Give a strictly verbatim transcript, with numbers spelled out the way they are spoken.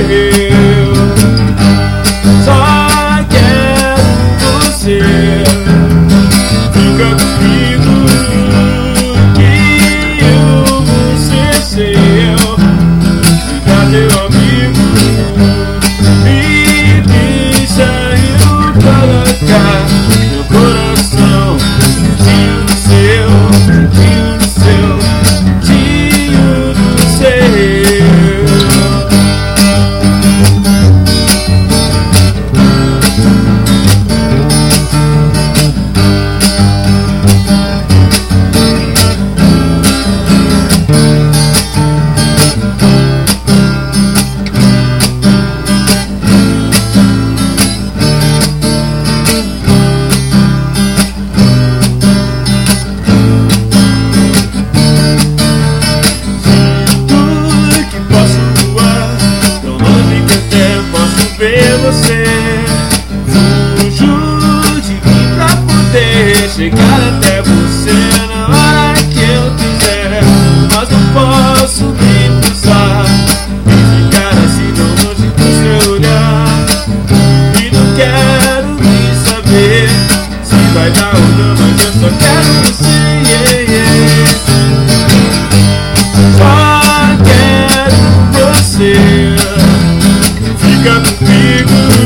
Só quero você. Fica comigo que eu vou ser seu. Fica teu amigo. Me deixa eu colocar meu coração juntinho do seu, juntinho do seu, juntinho do seu. Ver você, fujo de mim pra poder chegar até você na hora que eu quiser, mas não posso me recusar e ficar assim tão longe do seu olhar. E não quero nem saber se vai dar ou não, mas eu só quero você, yeah, yeah. Só quero você. Fica comigo.